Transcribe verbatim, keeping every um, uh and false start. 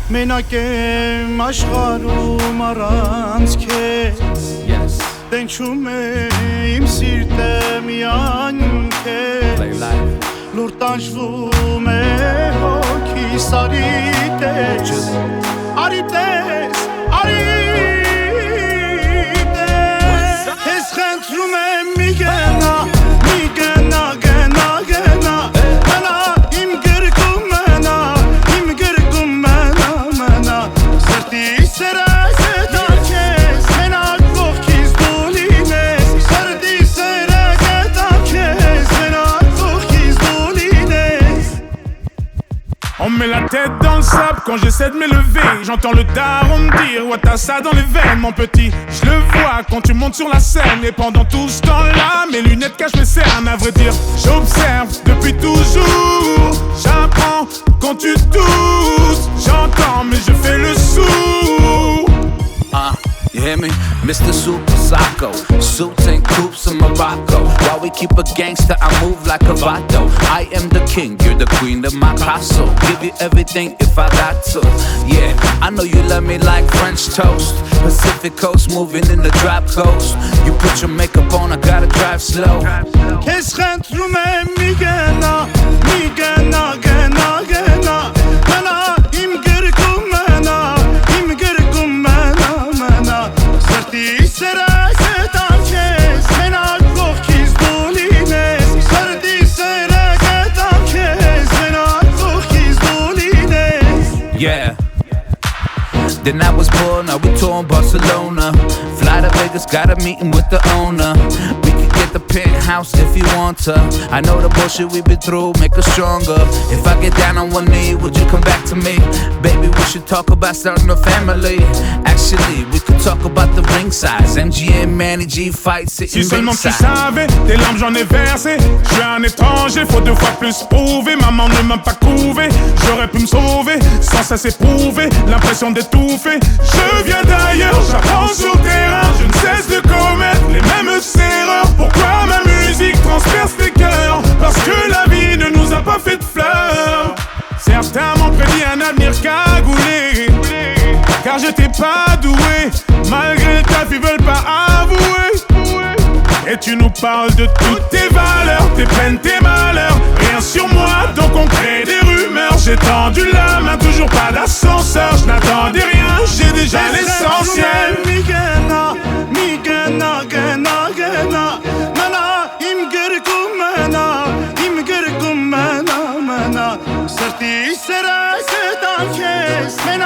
Մենակ եմ աշխարհում առանց քեզ Yes. Տենչում է իմ սիրտը միայն քեզ Play life. Լուր տանջվում է հոգիս արի տես Արի տես, արի տես Ես խնդրում եմ մի գնա, մի գնա, գնա, գնա Մնա իմ գրկում մնա, իմ գրկում մնա, մնա Սրտի սերս է տանքես, մենակ կողքիս դու լինես Սրտի սերս է տանքես, մենակ կողքիս դու լինես On me met la tête dans le sable quand j'essaie de m'élever. J'entends le daron me dire ouais t'as ça dans les veines mon petit. Je le vois quand tu montes sur la scène. Et pendant tout ce temps-là mes lunettes cachent mes cernes. À vrai dire j'observe depuis toujours. J'apprends quand tu tousses. J'entends mais je fais le sourd. Uh, you hear me? Mister Super Psycho. Suits and coops in Morocco. While we keep a gangster, I move like a vato. I am the king, you're the queen of my castle. Give you everything if I got to. Yeah, I know you love me like French toast. Pacific coast, moving in the drop coast. You put your makeup on, I gotta drive slow. Քեզ խնդրում եմ մի գնա, մի գնա, գնա, գնա Մնա իմ գրկում մնա, իմ գրկում մնա, մնա Սրտի սերս է տանքես, մենակ կողքիս դու լինես Սրտի սերս է տանքես, մենակ կողքիս դու լինես Yeah. Then I was born, now we tour in Barcelona. Fly to Vegas, got a meeting with the owner. We could get the penthouse if you want to. I know the bullshit we've been through, make us stronger. If I get down on one knee, would you come back to me? Baby, we should talk about starting a family. Actually, we could talk about the ring size. M G M, Manny G, fight, sitting Si seulement tu ringside. savais, tes larmes j'en ai versé. Je suis un étranger, faut deux fois plus prouver. Maman ne m'a pas couvé, j'aurais pu me sauver sans cesse éprouver l'impression d'étouffer. Je viens d'ailleurs, j'apprends sur le terrain. Je ne cesse de commettre les mêmes erreurs. Pourquoi ma musique transperce les cœurs? Parce que la vie ne nous a pas fait de fleurs. Certains m'ont prédit un avenir cagoulé, car j'étais pas doué. Malgré le taf, ils veulent pas avouer. Et tu nous parles de toutes tes valeurs, tes peines, tes malheurs. Rien sur moi, donc on crée des rumeurs. J'ai tendu la main, toujours pas d'ascenseur. Je n'attendais rien, j'ai déjà l'essentiel. Mi gena, mi gena, gena, gena Mena, im girkum mena, im girkum mena, mena Sırtı sere sedan kes